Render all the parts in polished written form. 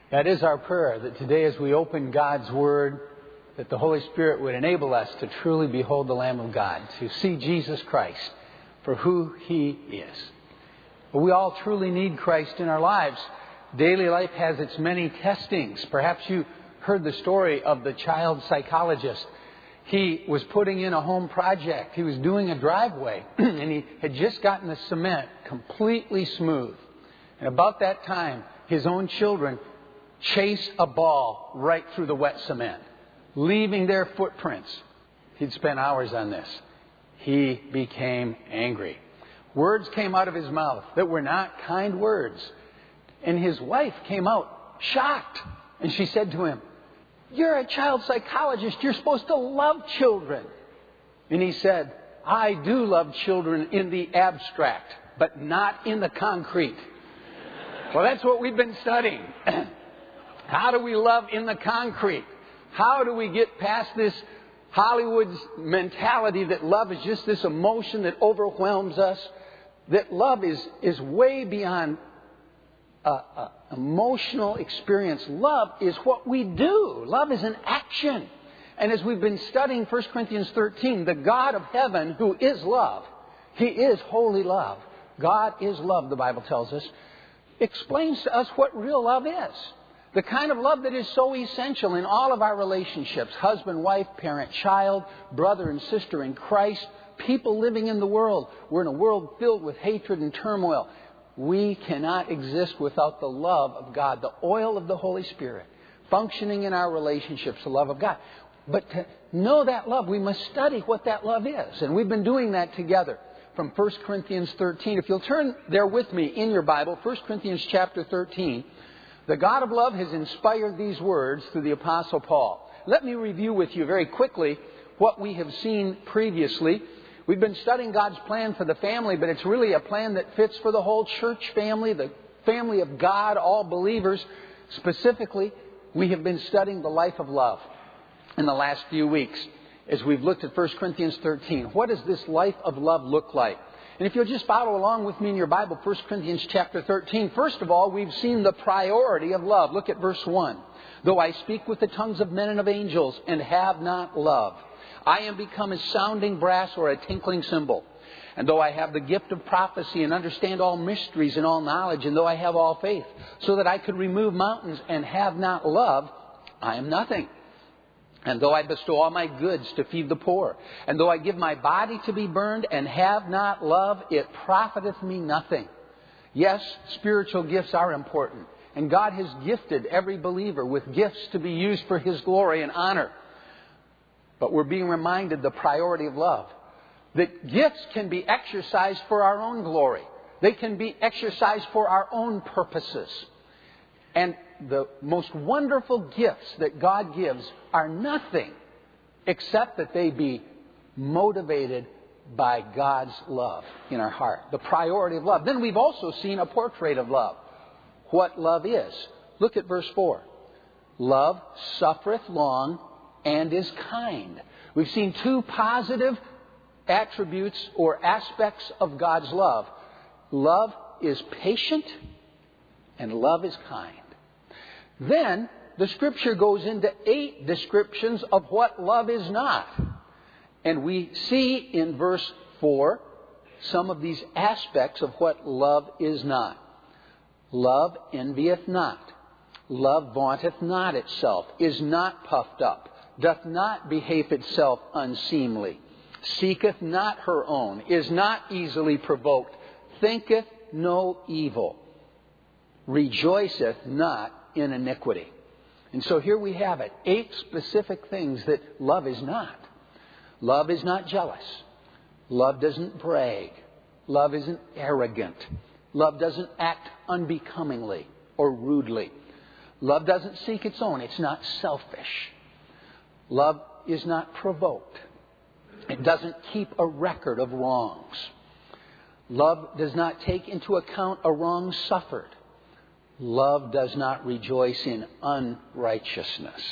That is our prayer, that today as we open God's Word, that the Holy Spirit would enable us to truly behold the Lamb of God, to see Jesus Christ for who He is. But we all truly need Christ in our lives. Daily life has its many testings. Perhaps you heard the story of the child psychologist. He was putting in a home project. He was doing a driveway, and he had just gotten the cement completely smooth. And about that time, his own children chase a ball right through the wet cement, leaving their footprints. He'd spent hours on this. He became angry. Words came out of his mouth that were not kind words. And his wife came out shocked. And she said to him, "You're a child psychologist. You're supposed to love children." And he said, "I do love children in the abstract, but not in the concrete." Well, that's what we've been studying. How do we love in the concrete? How do we get past this Hollywood's mentality that love is just this emotion that overwhelms us? That love is way beyond emotional experience. Love is what we do. Love is an action. And as we've been studying 1 Corinthians 13, the God of heaven, who is love, He is holy love. God is love, the Bible tells us, explains to us what real love is. The kind of love that is so essential in all of our relationships. Husband, wife, parent, child, brother and sister in Christ. People living in the world. We're in a world filled with hatred and turmoil. We cannot exist without the love of God, the oil of the Holy Spirit, functioning in our relationships, the love of God. But to know that love, we must study what that love is. And we've been doing that together from 1 Corinthians 13. If you'll turn there with me in your Bible, 1 Corinthians chapter 13. The God of love has inspired these words through the Apostle Paul. Let me review with you very quickly what we have seen previously. We've been studying God's plan for the family, but it's really a plan that fits for the whole church family, the family of God, all believers. Specifically, we have been studying the life of love in the last few weeks as we've looked at 1 Corinthians 13. What does this life of love look like? And if you'll just follow along with me in your Bible, 1 Corinthians chapter 13. First of all, we've seen the priority of love. Look at verse 1. Though I speak with the tongues of men and of angels and have not love, I am become as sounding brass or a tinkling cymbal. And though I have the gift of prophecy and understand all mysteries and all knowledge, and though I have all faith, so that I could remove mountains and have not love, I am nothing. And though I bestow all my goods to feed the poor, and though I give my body to be burned and have not love, it profiteth me nothing. Yes, spiritual gifts are important. And God has gifted every believer with gifts to be used for His glory and honor. But we're being reminded the priority of love. That gifts can be exercised for our own glory. They can be exercised for our own purposes. And the most wonderful gifts that God gives are nothing except that they be motivated by God's love in our heart. The priority of love. Then we've also seen a portrait of love. What love is. Look at verse 4. Love suffereth long and is kind. We've seen two positive attributes or aspects of God's love. Love is patient and love is kind. Then the Scripture goes into 8 descriptions of what love is not. And we see in verse 4 some of these aspects of what love is not. Love envieth not. Love vaunteth not itself, is not puffed up, doth not behave itself unseemly, seeketh not her own, is not easily provoked, thinketh no evil, rejoiceth not in iniquity. And so here we have it. 8 specific things that love is not. Love is not jealous. Love doesn't brag. Love isn't arrogant. Love doesn't act unbecomingly or rudely. Love doesn't seek its own. It's not selfish. Love is not provoked. It doesn't keep a record of wrongs. Love does not take into account a wrong suffered. Love does not rejoice in unrighteousness.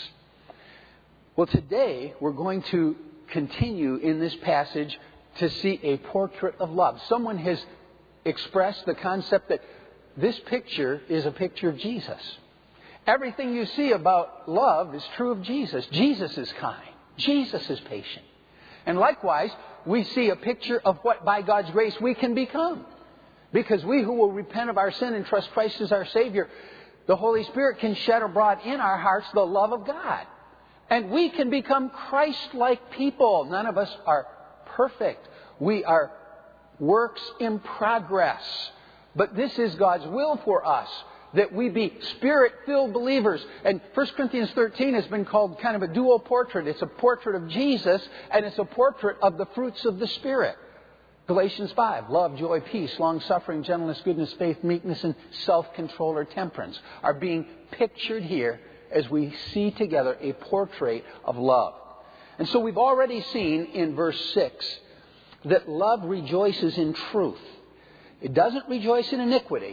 Well, today we're going to continue in this passage to see a portrait of love. Someone has expressed the concept that this picture is a picture of Jesus. Everything you see about love is true of Jesus. Jesus is kind. Jesus is patient. And likewise, we see a picture of what by God's grace we can become. Because we who will repent of our sin and trust Christ as our Savior, the Holy Spirit can shed abroad in our hearts the love of God. And we can become Christ-like people. None of us are perfect. We are works in progress. But this is God's will for us, that we be Spirit-filled believers. And 1 Corinthians 13 has been called kind of a dual portrait. It's a portrait of Jesus, and it's a portrait of the fruits of the Spirit. Galatians 5, love, joy, peace, long-suffering, gentleness, goodness, faith, meekness, and self-control or temperance are being pictured here as we see together a portrait of love. And so we've already seen in verse 6 that love rejoices in truth. It doesn't rejoice in iniquity.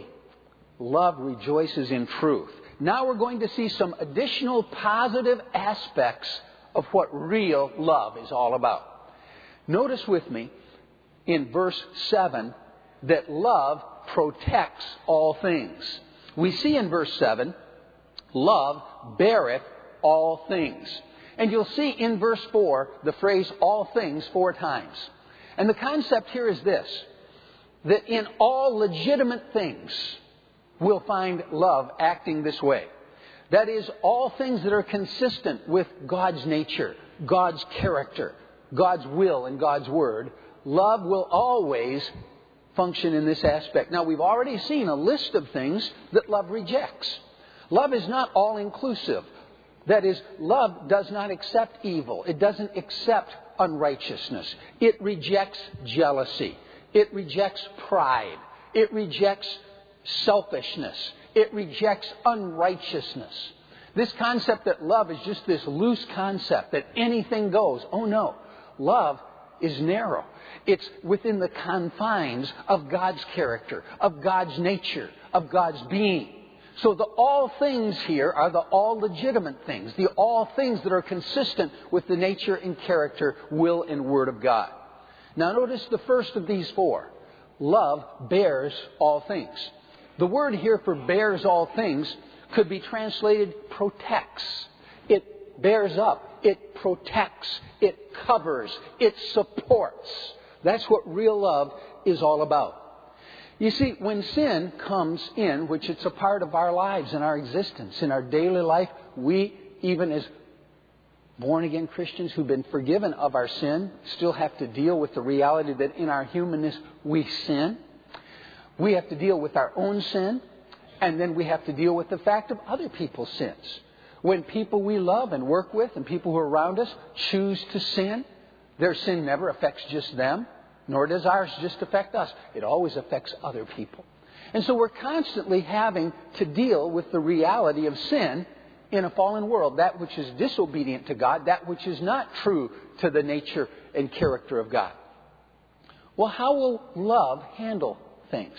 Love rejoices in truth. Now we're going to see some additional positive aspects of what real love is all about. Notice with me in verse 7 that love protects all things. We see in verse 7, love beareth all things. And you'll see in verse 4 the phrase all things 4 times. And the concept here is this, that in all legitimate things we'll find love acting this way. That is, all things that are consistent with God's nature, God's character, God's will and God's word. Love will always function in this aspect. Now, we've already seen a list of things that love rejects. Love is not all-inclusive. That is, love does not accept evil. It doesn't accept unrighteousness. It rejects jealousy. It rejects pride. It rejects selfishness. It rejects unrighteousness. This concept that love is just this loose concept that anything goes. Oh no. Love is narrow. It's within the confines of God's character, of God's nature, of God's being. So the all things here are the all legitimate things, the all things that are consistent with the nature and character, will and word of God. Now notice the first of these 4. Love bears all things. The word here for bears all things could be translated protects. It bears up. It protects. It covers. It supports. That's what real love is all about. You see, when sin comes in, which it's a part of our lives and our existence, in our daily life, we, even as born-again Christians who've been forgiven of our sin, still have to deal with the reality that in our humanness we sin. We have to deal with our own sin, and then we have to deal with the fact of other people's sins. When people we love and work with and people who are around us choose to sin, their sin never affects just them, nor does ours just affect us. It always affects other people. And so we're constantly having to deal with the reality of sin in a fallen world, that which is disobedient to God, that which is not true to the nature and character of God. Well, how will love handle things?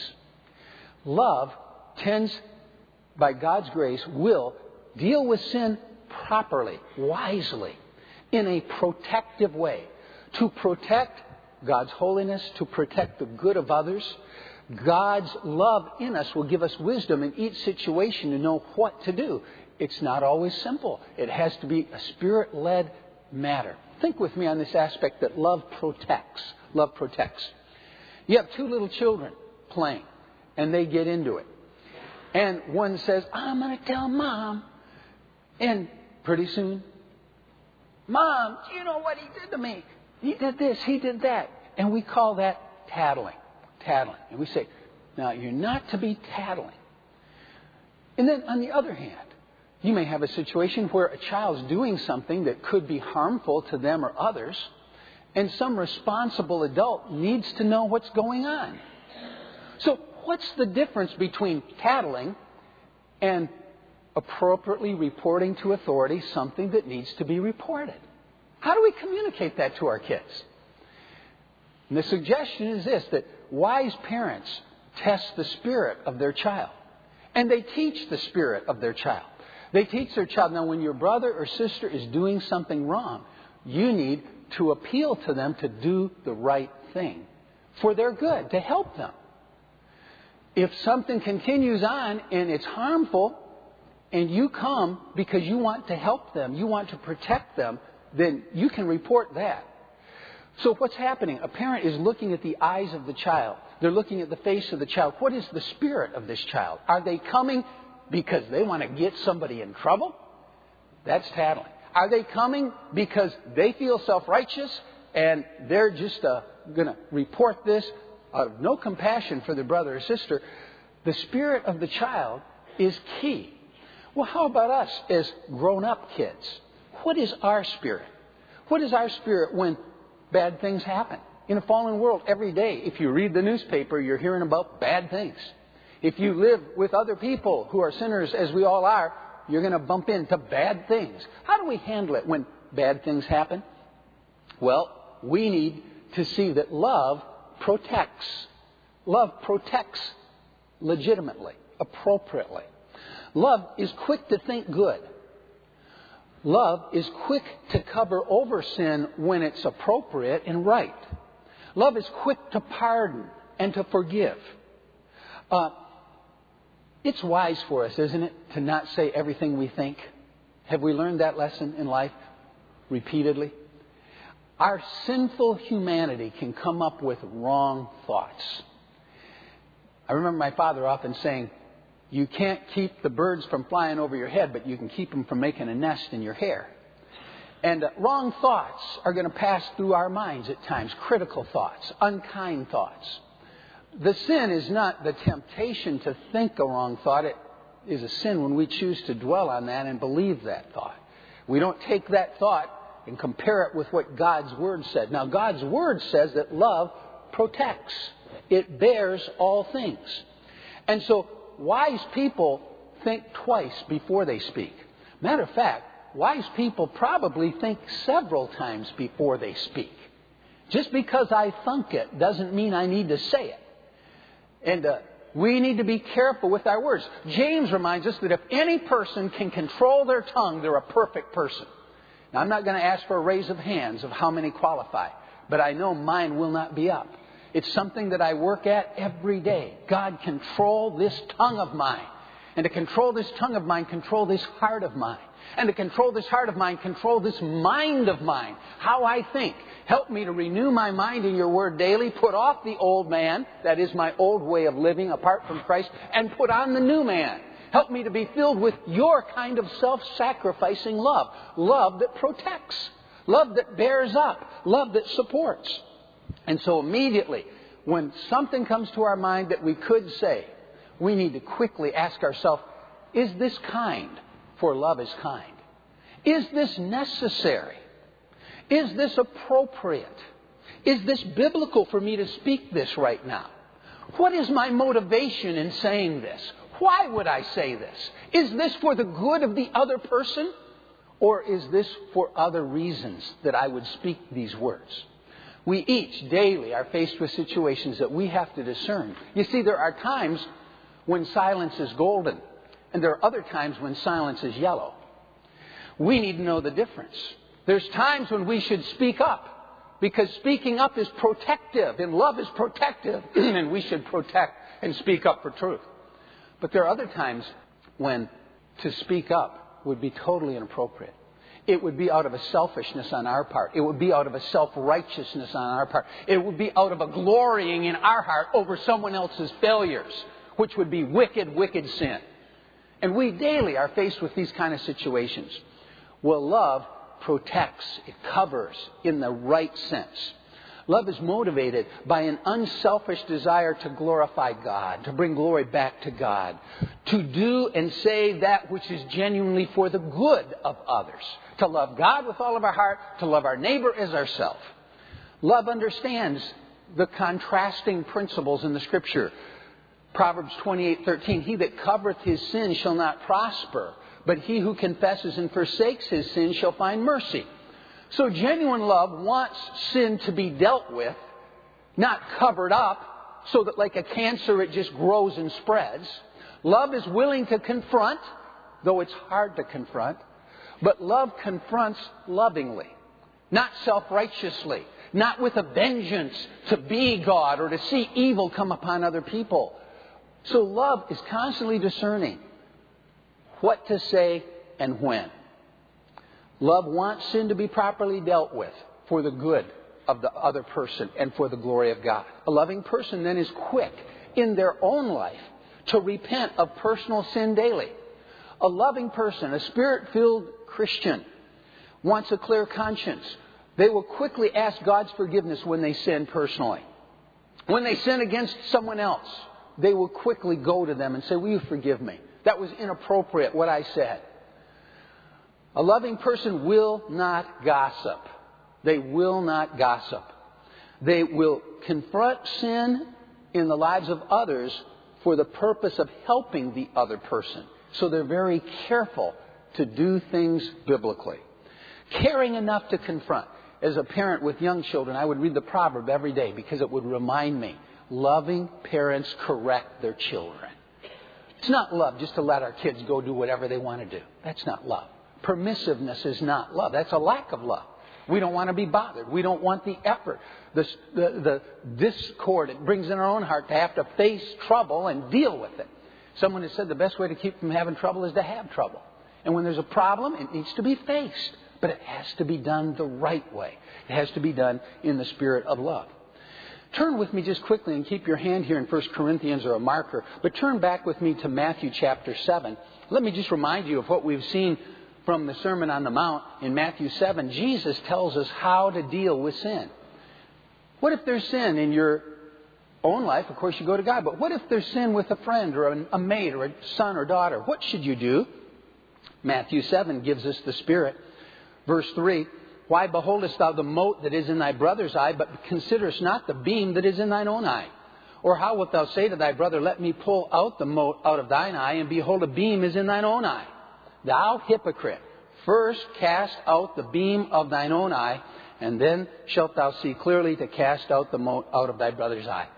Love tends, by God's grace, will deal with sin properly, wisely, in a protective way. To protect God's holiness, to protect the good of others. God's love in us will give us wisdom in each situation to know what to do. It's not always simple. It has to be a Spirit-led matter. Think with me on this aspect that love protects. Love protects. You have 2 little children playing, and they get into it. And one says, I'm going to tell Mom. And pretty soon, Mom, do you know what he did to me? He did this, he did that. And we call that tattling. Tattling. And we say, now, you're not to be tattling. And then, on the other hand, you may have a situation where a child's doing something that could be harmful to them or others, and some responsible adult needs to know what's going on. So, what's the difference between tattling and appropriately reporting to authority something that needs to be reported? How do we communicate that to our kids? And the suggestion is this, that wise parents test the spirit of their child. And they teach the spirit of their child. They teach their child, now when your brother or sister is doing something wrong, you need to appeal to them to do the right thing for their good, to help them. If something continues on and it's harmful, and you come because you want to help them, you want to protect them, then you can report that. So what's happening? A parent is looking at the eyes of the child. They're looking at the face of the child. What is the spirit of this child? Are they coming because they want to get somebody in trouble? That's tattling. Are they coming because they feel self-righteous and they're just going to report this out of no compassion for their brother or sister? The spirit of the child is key. Well, how about us as grown-up kids? What is our spirit? What is our spirit when bad things happen? In a fallen world, every day, if you read the newspaper, you're hearing about bad things. If you live with other people who are sinners, as we all are, you're going to bump into bad things. How do we handle it when bad things happen? Well, we need to see that love protects. Love protects legitimately, appropriately. Love is quick to think good. Love is quick to cover over sin when it's appropriate and right. Love is quick to pardon and to forgive. It's wise for us, isn't it, to not say everything we think? Have we learned that lesson in life repeatedly? Our sinful humanity can come up with wrong thoughts. I remember my father often saying, you can't keep the birds from flying over your head, but you can keep them from making a nest in your hair. And wrong thoughts are going to pass through our minds at times. Critical thoughts, unkind thoughts. The sin is not the temptation to think a wrong thought. It is a sin when we choose to dwell on that and believe that thought. We don't take that thought and compare it with what God's Word said. Now, God's Word says that love protects. It bears all things. And so, wise people think twice before they speak. Matter of fact, wise people probably think several times before they speak. Just because I thunk it doesn't mean I need to say it. And we need to be careful with our words. James reminds us that if any person can control their tongue, they're a perfect person. Now, I'm not going to ask for a raise of hands of how many qualify, but I know mine will not be up. It's something that I work at every day. God, control this tongue of mine. And to control this tongue of mine, control this heart of mine. And to control this heart of mine, control this mind of mine. How I think. Help me to renew my mind in your word daily. Put off the old man, that is my old way of living apart from Christ, and put on the new man. Help me to be filled with your kind of self-sacrificing love. Love that protects. Love that bears up. Love that supports. And so immediately, when something comes to our mind that we could say, we need to quickly ask ourselves, is this kind? For love is kind. Is this necessary? Is this appropriate? Is this biblical for me to speak this right now? What is my motivation in saying this? Why would I say this? Is this for the good of the other person? Or is this for other reasons that I would speak these words? We each daily are faced with situations that we have to discern. You see, there are times when silence is golden, and there are other times when silence is yellow. We need to know the difference. There's times when we should speak up, because speaking up is protective, and love is protective, and we should protect and speak up for truth. But there are other times when to speak up would be totally inappropriate. It would be out of a selfishness on our part. It would be out of a self-righteousness on our part. It would be out of a glorying in our heart over someone else's failures, which would be wicked, wicked sin. And we daily are faced with these kind of situations. Well, love protects, it covers in the right sense. Love is motivated by an unselfish desire to glorify God, to bring glory back to God, to do and say that which is genuinely for the good of others, to love God with all of our heart, to love our neighbor as ourselves. Love understands the contrasting principles in the Scripture. Proverbs 28:13, he that covereth his sin shall not prosper, but he who confesses and forsakes his sin shall find mercy. So genuine love wants sin to be dealt with, not covered up so that like a cancer it just grows and spreads. Love is willing to confront, though it's hard to confront. But love confronts lovingly, not self-righteously, not with a vengeance to be God or to see evil come upon other people. So love is constantly discerning. what to say and when. Love wants sin to be properly dealt with for the good of the other person and for the glory of God. A loving person then is quick in their own life to repent of personal sin daily. A loving person, a Spirit-filled Christian, wants a clear conscience. They will quickly ask God's forgiveness when they sin personally. When they sin against someone else, they will quickly go to them and say, will you forgive me? That was inappropriate, what I said. A loving person will not gossip. They will not gossip. They will confront sin in the lives of others for the purpose of helping the other person. So they're very careful to do things biblically. Caring enough to confront. As a parent with young children, I would read the proverb every day because it would remind me, loving parents correct their children. It's not love just to let our kids go do whatever they want to do. That's not love. Permissiveness is not love. That's a lack of love. We don't want to be bothered. We don't want the effort, the discord it brings in our own heart to have to face trouble and deal with it. Someone has said the best way to keep from having trouble is to have trouble. And when there's a problem, it needs to be faced. But it has to be done the right way. It has to be done in the spirit of love. Turn with me just quickly and keep your hand here in 1 Corinthians or a marker. But turn back with me to Matthew chapter 7. Let me just remind you of what we've seen from the Sermon on the Mount in Matthew 7. Jesus tells us how to deal with sin. What if there's sin in your own life? Of course, you go to God. But what if there's sin with a friend or a mate or a son or daughter? What should you do? Matthew 7 gives us the Spirit. Verse 3, why beholdest thou the mote that is in thy brother's eye, but considerest not the beam that is in thine own eye? Or how wilt thou say to thy brother, let me pull out the mote out of thine eye, and behold, a beam is in thine own eye? Thou hypocrite, first cast out the beam of thine own eye, and then shalt thou see clearly to cast out the mote out of thy brother's eye.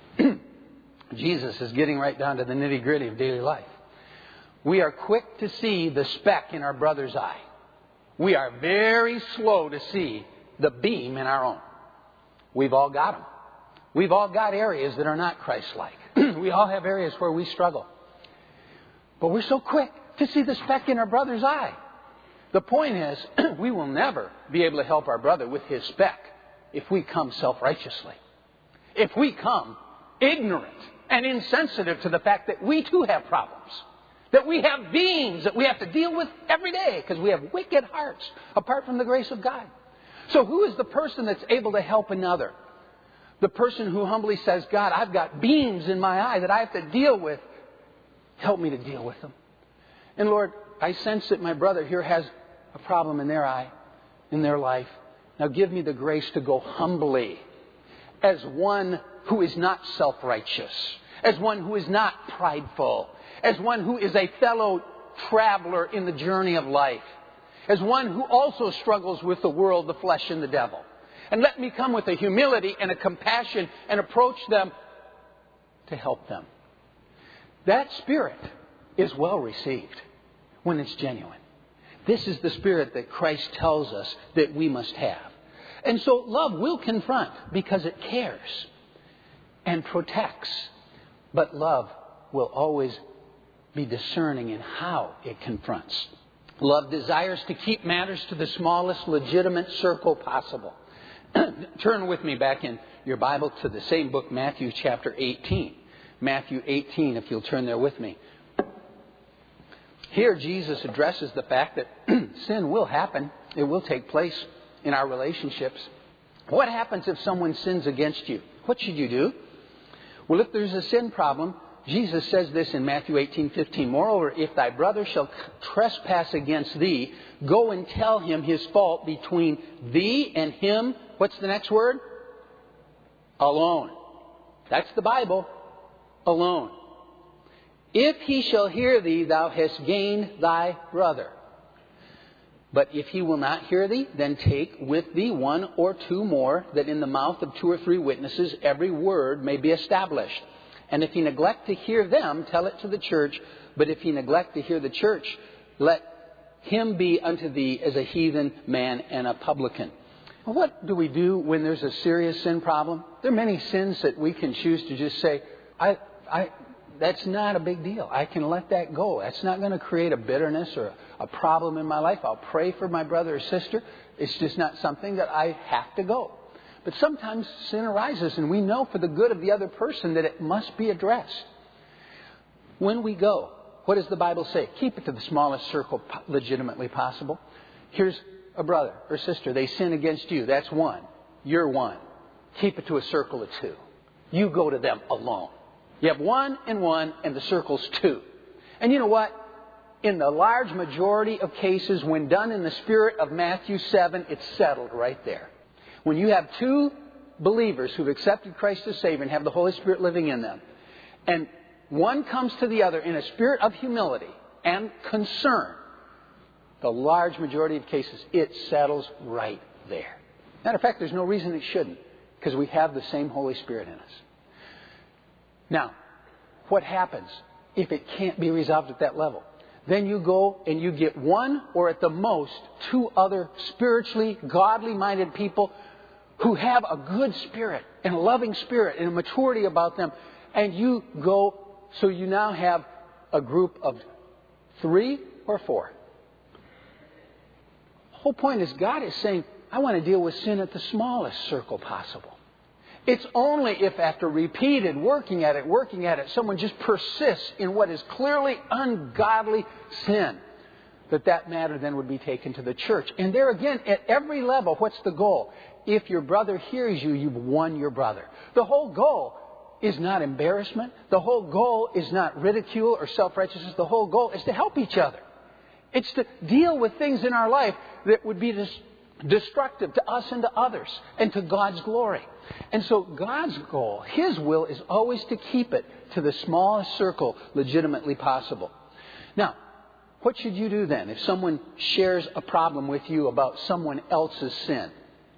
Jesus is getting right down to the nitty-gritty of daily life. We are quick to see the speck in our brother's eye. We are very slow to see the beam in our own. We've all got them. We've all got areas that are not Christ-like. We all have areas where we struggle. But we're so quick to see the speck in our brother's eye. The point is, we will never be able to help our brother with his speck if we come self-righteously. If we come ignorant and insensitive to the fact that we too have problems. That we have beings that we have to deal with every day because we have wicked hearts apart from the grace of God. So who is the person that's able to help another? The person who humbly says, God, I've got beams in my eye that I have to deal with. Help me to deal with them. And Lord, I sense that my brother here has a problem in their eye, in their life. Now give me the grace to go humbly as one who is not self-righteous, as one who is not prideful, as one who is a fellow traveler in the journey of life, as one who also struggles with the world, the flesh, and the devil. And let me come with a humility and a compassion and approach them to help them. That spirit is well received when it's genuine. This is the spirit that Christ tells us that we must have. And so love will confront because it cares and protects. But love will always be discerning in how it confronts. Love desires to keep matters to the smallest legitimate circle possible. Turn with me back in your Bible to the same book, Matthew chapter 18. Matthew 18, if you'll turn there with me. Here Jesus addresses the fact that sin will happen. It will take place in our relationships. What happens if someone sins against you? What should you do? Well, if there's a sin problem, Jesus says this in Matthew 18:15. Moreover, if thy brother shall trespass against thee, go and tell him his fault between thee and him. What's the next word? Alone. That's the Bible. Alone. If he shall hear thee, thou hast gained thy brother. But if he will not hear thee, then take with thee one or two more, that in the mouth of 2 or 3 witnesses every word may be established. And if he neglect to hear them, tell it to the church. But if he neglect to hear the church, let him be unto thee as a heathen man and a publican. Well, what do we do when there's a serious sin problem? There are many sins that we can choose to just say, that's not a big deal. I can let that go. That's not going to create a bitterness or a problem in my life. I'll pray for my brother or sister. It's just not something that I have to go. But sometimes sin arises, and we know for the good of the other person that it must be addressed. When we go, what does the Bible say? Keep it to the smallest circle legitimately possible. Here's a brother or sister. They sin against you. That's one. You're one. Keep it to a circle of two. You go to them alone. You have one, and the circle's two. And you know what? In the large majority of cases, when done in the spirit of Matthew 7, it's settled right there. When you have two believers who've accepted Christ as Savior and have the Holy Spirit living in them, and one comes to the other in a spirit of humility and concern, the large majority of cases, it settles right there. Matter of fact, there's no reason it shouldn't, because we have the same Holy Spirit in us. Now, what happens if it can't be resolved at that level? Then you go and you get one or at the most two other spiritually, godly-minded people who have a good spirit and a loving spirit and a maturity about them. And you go, so you now have a group of 3 or 4. The whole point is God is saying, I want to deal with sin at the smallest circle possible. It's only if after repeated working at it, someone just persists in what is clearly ungodly sin, that matter then would be taken to the church. And there again, at every level, what's the goal? If your brother hears you, you've won your brother. The whole goal is not embarrassment. The whole goal is not ridicule or self-righteousness. The whole goal is to help each other. It's to deal with things in our life that would be destructive to us and to others and to God's glory. And so God's goal, His will, is always to keep it to the smallest circle legitimately possible. Now, what should you do then if someone shares a problem with you about someone else's sin?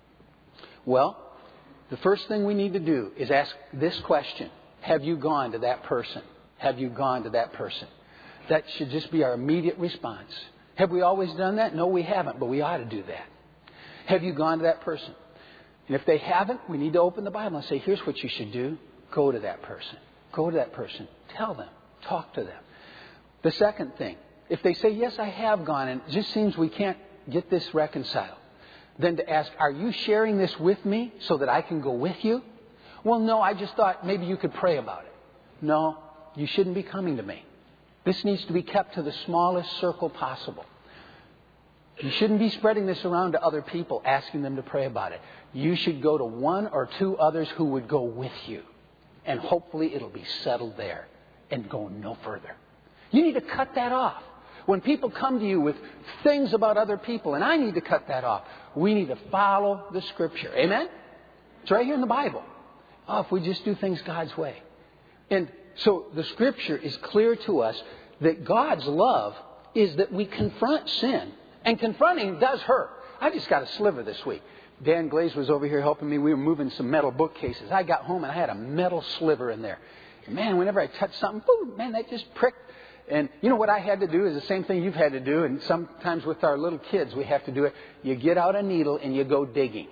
Well, the first thing we need to do is ask this question. Have you gone to that person? Have you gone to that person? That should just be our immediate response. Have we always done that? No, we haven't, but we ought to do that. Have you gone to that person? And if they haven't, we need to open the Bible and say, here's what you should do. Go to that person. Go to that person. Tell them. Talk to them. The second thing, if they say, yes, I have gone, and it just seems we can't get this reconciled, then to ask, are you sharing this with me so that I can go with you? Well, no, I just thought maybe you could pray about it. No, you shouldn't be coming to me. This needs to be kept to the smallest circle possible. You shouldn't be spreading this around to other people, asking them to pray about it. You should go to 1 or 2 others who would go with you. And hopefully it'll be settled there and go no further. You need to cut that off. When people come to you with things about other people, and I need to cut that off, we need to follow the Scripture. Amen? It's right here in the Bible. Oh, if we just do things God's way. And so the Scripture is clear to us that God's love is that we confront sin. And confronting does hurt. I just got a sliver this week. Dan Glaze was over here helping me. We were moving some metal bookcases. I got home and I had a metal sliver in there. Man, whenever I touched something, boom, man, that just pricked. And you know what I had to do is the same thing you've had to do. And sometimes with our little kids, we have to do it. You get out a needle and you go digging.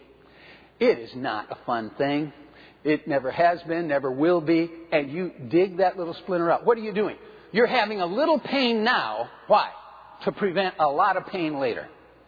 It is not a fun thing. It never has been, never will be. And you dig that little splinter out. What are you doing? You're having a little pain now. Why? To prevent a lot of pain later.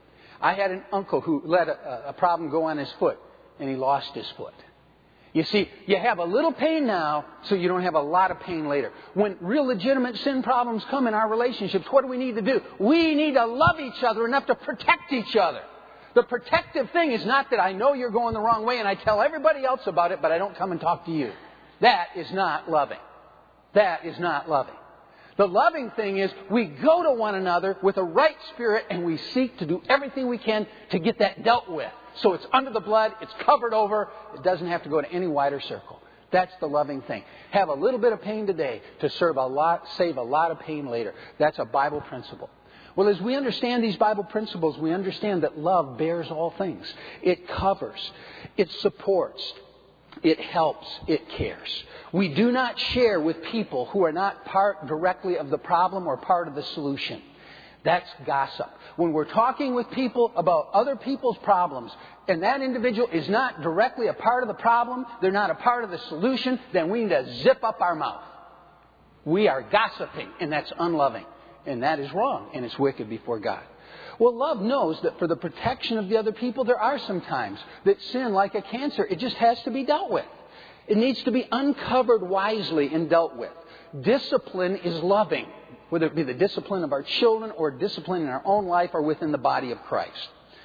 I had an uncle who let a problem go on his foot, and he lost his foot. You see, you have a little pain now, so you don't have a lot of pain later. When real legitimate sin problems come in our relationships, what do we need to do? We need to love each other enough to protect each other. The protective thing is not that I know you're going the wrong way and I tell everybody else about it, but I don't come and talk to you. That is not loving. That is not loving. The loving thing is we go to one another with a right spirit and we seek to do everything we can to get that dealt with. So it's under the blood, it's covered over, it doesn't have to go to any wider circle. That's the loving thing. Have a little bit of pain today to save a lot of pain later. That's a Bible principle. Well, as we understand these Bible principles, we understand that love bears all things. It covers, it supports, it helps, it cares. We do not share with people who are not part directly of the problem or part of the solution. That's gossip. When we're talking with people about other people's problems and that individual is not directly a part of the problem, they're not a part of the solution, then we need to zip up our mouth. We are gossiping, and that's unloving. And that is wrong, and it's wicked before God. Well, love knows that for the protection of the other people, there are some times that sin, like a cancer, it just has to be dealt with. It needs to be uncovered wisely and dealt with. Discipline is loving, whether it be the discipline of our children or discipline in our own life or within the body of Christ.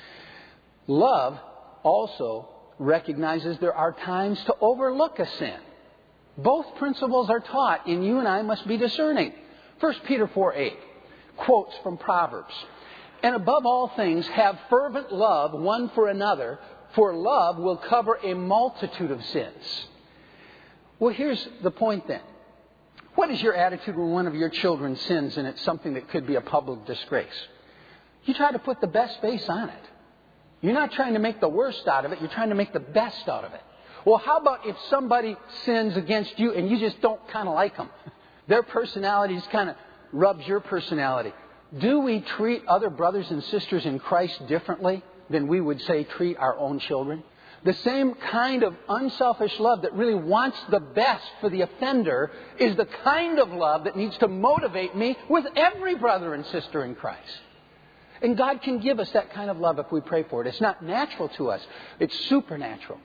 Love also recognizes there are times to overlook a sin. Both principles are taught, and you and I must be discerning. 1 Peter 4:8 quotes from Proverbs. And above all things, have fervent love one for another, for love will cover a multitude of sins. Well, here's the point then. What is your attitude when one of your children sins and it's something that could be a public disgrace? You try to put the best face on it. You're not trying to make the worst out of it. You're trying to make the best out of it. Well, how about if somebody sins against you and you just don't kind of like them? Their personality just kind of rubs your personality. Do we treat other brothers and sisters in Christ differently than we would, say, treat our own children? The same kind of unselfish love that really wants the best for the offender is the kind of love that needs to motivate me with every brother and sister in Christ. And God can give us that kind of love if we pray for it. It's not natural to us. It's supernatural.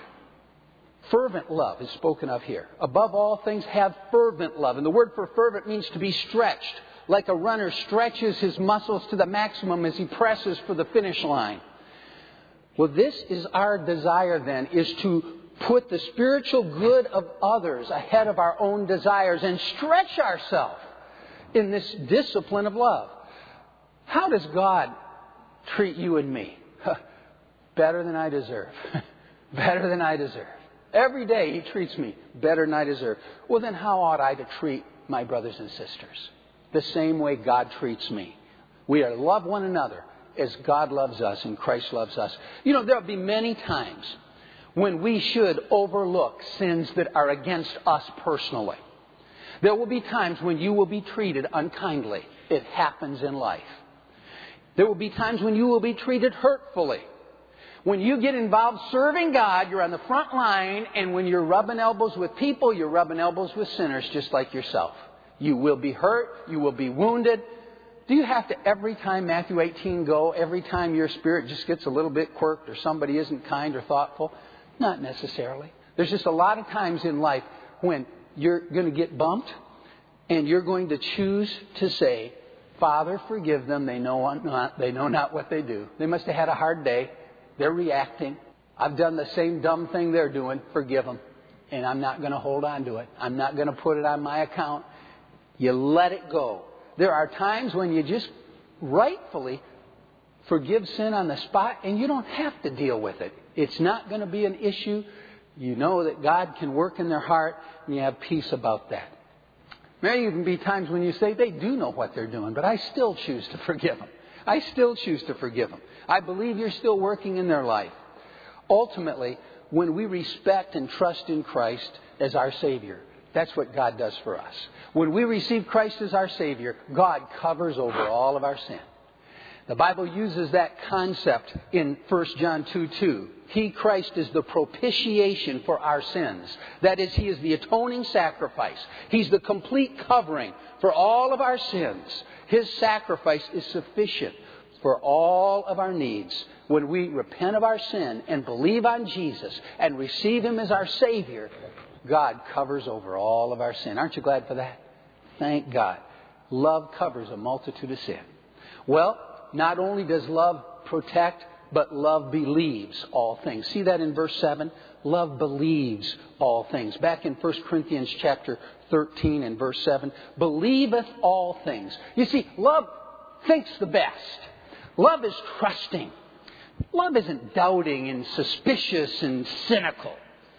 Fervent love is spoken of here. Above all things, have fervent love. And the word for fervent means to be stretched, like a runner stretches his muscles to the maximum as he presses for the finish line. Well, this is our desire then, is to put the spiritual good of others ahead of our own desires and stretch ourselves in this discipline of love. How does God treat you and me? Better than I deserve. Better than I deserve. Every day He treats me better than I deserve. Well, then how ought I to treat my brothers and sisters? The same way God treats me. We are to love one another as God loves us and Christ loves us. You know, there will be many times when we should overlook sins that are against us personally. There will be times when you will be treated unkindly. It happens in life. There will be times when you will be treated hurtfully. When you get involved serving God, you're on the front line, and when you're rubbing elbows with people, you're rubbing elbows with sinners just like yourself. You will be hurt. You will be wounded. Do you have to, every time Matthew 18 go, every time your spirit just gets a little bit quirked or somebody isn't kind or thoughtful? Not necessarily. There's just a lot of times in life when you're going to get bumped and you're going to choose to say, Father, forgive them. They know not what they do. They must have had a hard day. They're reacting. I've done the same dumb thing they're doing. Forgive them. And I'm not going to hold on to it. I'm not going to put it on my account. You let it go. There are times when you just rightfully forgive sin on the spot and you don't have to deal with it. It's not going to be an issue. You know that God can work in their heart and you have peace about that. There may even be times when you say, they do know what they're doing, but I still choose to forgive them. I still choose to forgive them. I believe you're still working in their life. Ultimately, when we respect and trust in Christ as our Savior, that's what God does for us. When we receive Christ as our Savior, God covers over all of our sin. The Bible uses that concept in 1 John 2:2. He, Christ, is the propitiation for our sins. That is, He is the atoning sacrifice. He's the complete covering for all of our sins. His sacrifice is sufficient for all of our needs. When we repent of our sin and believe on Jesus and receive Him as our Savior, God covers over all of our sin. Aren't you glad for that? Thank God. Love covers a multitude of sin. Well, not only does love protect, but love believes all things. See that in verse 7? Love believes all things. Back in 1 Corinthians chapter 13 and verse 7, believeth all things. You see, love thinks the best. Love is trusting. Love isn't doubting and suspicious and cynical.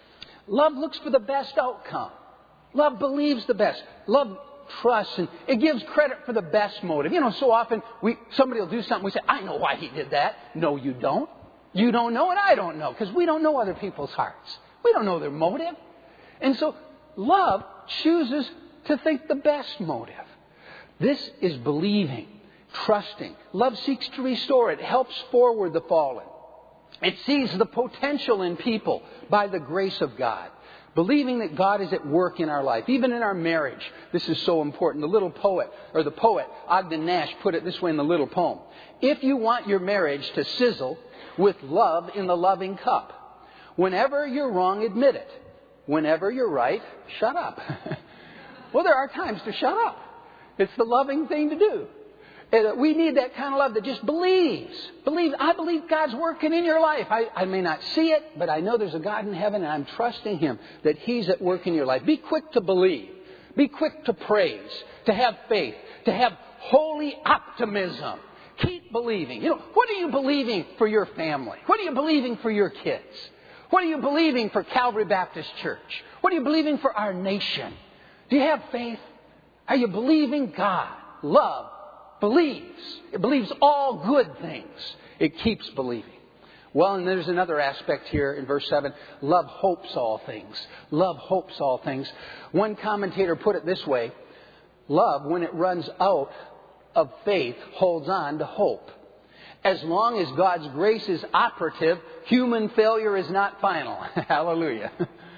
Love looks for the best outcome. Love believes the best. Love trusts, and it gives credit for the best motive. You know, so often somebody will do something, we say, I know why he did that. No, you don't. You don't know, and I don't know, because we don't know other people's hearts. We don't know their motive. And so love chooses to think the best motive. This is believing, trusting. Love seeks to restore. It helps forward the fallen. It sees the potential in people by the grace of God. Believing that God is at work in our life, even in our marriage. This is so important. The poet Ogden Nash put it this way in the little poem. If you want your marriage to sizzle with love in the loving cup, whenever you're wrong, admit it. Whenever you're right, shut up. Well, there are times to shut up. It's the loving thing to do. And we need that kind of love that just believes. I believe God's working in your life. I may not see it, but I know there's a God in heaven, and I'm trusting Him that He's at work in your life. Be quick to believe. Be quick to praise, to have faith, to have holy optimism. Keep believing. What are you believing for your family? What are you believing for your kids? What are you believing for Calvary Baptist Church? What are you believing for our nation? Do you have faith? Are you believing God? Love believes. It believes all good things. It keeps believing. Well, and there's another aspect here in verse 7. Love hopes all things. Love hopes all things. One commentator put it this way. Love, when it runs out of faith, holds on to hope. As long as God's grace is operative, human failure is not final. Hallelujah.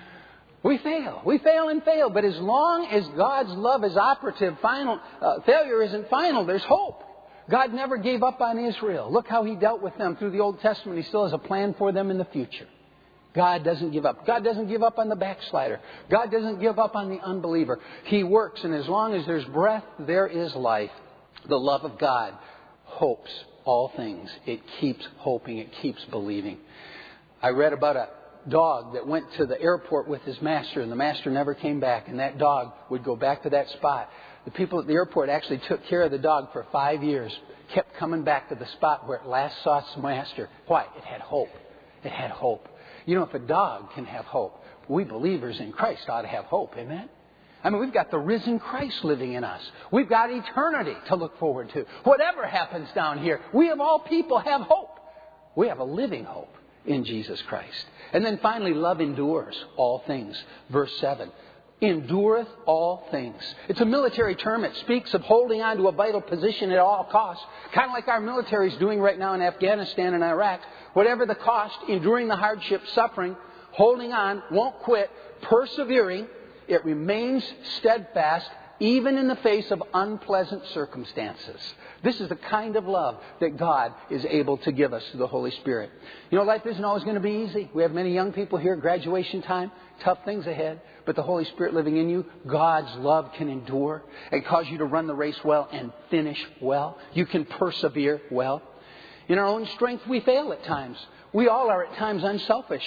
We fail and fail. But as long as God's love is operative, failure isn't final. There's hope. God never gave up on Israel. Look how He dealt with them through the Old Testament. He still has a plan for them in the future. God doesn't give up. God doesn't give up on the backslider. God doesn't give up on the unbeliever. He works, and as long as there's breath, there is life. The love of God hopes all things. It keeps hoping. It keeps believing. I read about a dog that went to the airport with his master, and the master never came back, and that dog would go back to that spot. The people at the airport actually took care of the dog for 5 years, kept coming back to the spot where it last saw its master. Why? It had hope. It had hope. If a dog can have hope, we believers in Christ ought to have hope. Amen? We've got the risen Christ living in us. We've got eternity to look forward to. Whatever happens down here, we of all people have hope. We have a living hope in Jesus Christ. And then finally, love endures all things. Verse 7. Endureth all things. It's a military term. It speaks of holding on to a vital position at all costs. Kind of like our military is doing right now in Afghanistan and Iraq. Whatever the cost, enduring the hardship, suffering, holding on, won't quit, persevering. It remains steadfast even in the face of unpleasant circumstances. This is the kind of love that God is able to give us through the Holy Spirit. Life isn't always going to be easy. We have many young people here, graduation time, tough things ahead. But the Holy Spirit living in you, God's love can endure and cause you to run the race well and finish well. You can persevere well. In our own strength, we fail at times. We all are at times unselfish.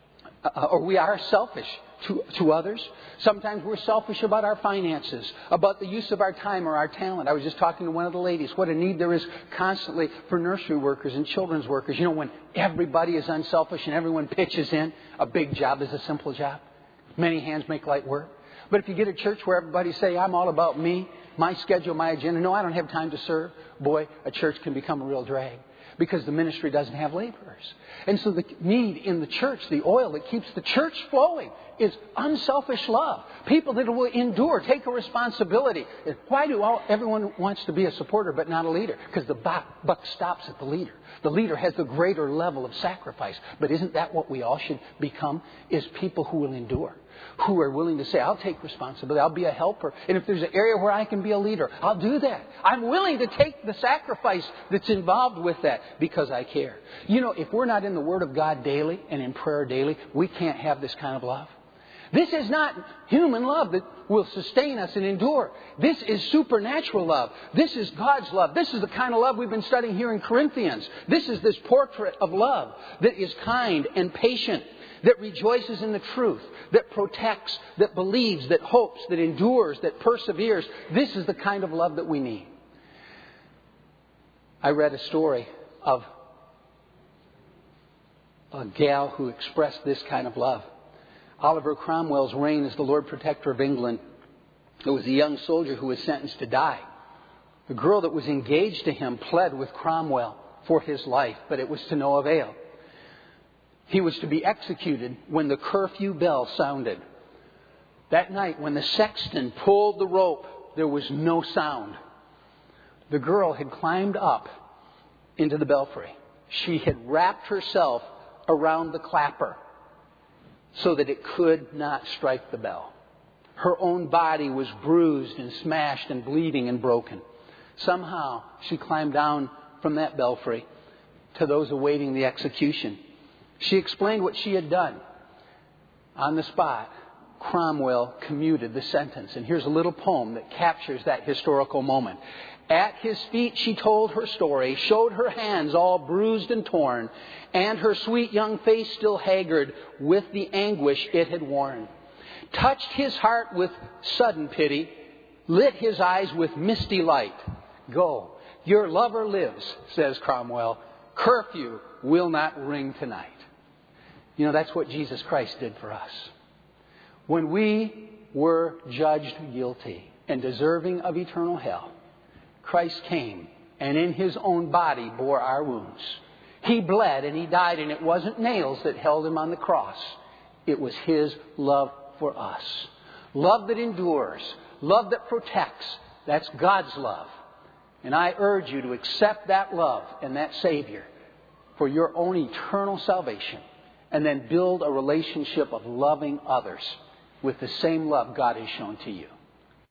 Or we are selfish to others. Sometimes we're selfish about our finances, about the use of our time or our talent. I was just talking to one of the ladies. What a need there is constantly for nursery workers and children's workers. When everybody is unselfish and everyone pitches in, a big job is a simple job. Many hands make light work. But if you get a church where everybody say, I'm all about me, my schedule, my agenda. No, I don't have time to serve. Boy, a church can become a real drag. Because the ministry doesn't have laborers. And so the need in the church, the oil that keeps the church flowing, is unselfish love. People that will endure, take a responsibility. Why do everyone wants to be a supporter but not a leader? Because the buck stops at the leader. The leader has the greater level of sacrifice. But isn't that what we all should become? Is people who will endure. Who are willing to say, I'll take responsibility. I'll be a helper. And if there's an area where I can be a leader, I'll do that. I'm willing to take the sacrifice that's involved with that because I care. If we're not in the Word of God daily and in prayer daily, we can't have this kind of love. This is not human love that will sustain us and endure. This is supernatural love. This is God's love. This is the kind of love we've been studying here in Corinthians. This is this portrait of love that is kind and patient, that rejoices in the truth, that protects, that believes, that hopes, that endures, that perseveres. This is the kind of love that we need. I read a story of a gal who expressed this kind of love. Oliver Cromwell's reign as the Lord Protector of England. There was a young soldier who was sentenced to die. The girl that was engaged to him pled with Cromwell for his life, but it was to no avail. He was to be executed when the curfew bell sounded. That night, when the sexton pulled the rope, there was no sound. The girl had climbed up into the belfry. She had wrapped herself around the clapper. so that it could not strike the bell. Her own body was bruised and smashed and bleeding and broken. Somehow she climbed down from that belfry to those awaiting the execution. She explained what she had done. On the spot, Cromwell commuted the sentence. And here's a little poem that captures that historical moment. At his feet she told her story, showed her hands all bruised and torn, and her sweet young face still haggard with the anguish it had worn. Touched his heart with sudden pity, lit his eyes with misty light. Go, your lover lives, says Cromwell. Curfew will not ring tonight. You know, that's what Jesus Christ did for us. When we were judged guilty and deserving of eternal hell, Christ came and in his own body bore our wounds. He bled and he died, and it wasn't nails that held him on the cross. It was his love for us. Love that endures. Love that protects. That's God's love. And I urge you to accept that love and that Savior for your own eternal salvation, and then build a relationship of loving others with the same love God has shown to you.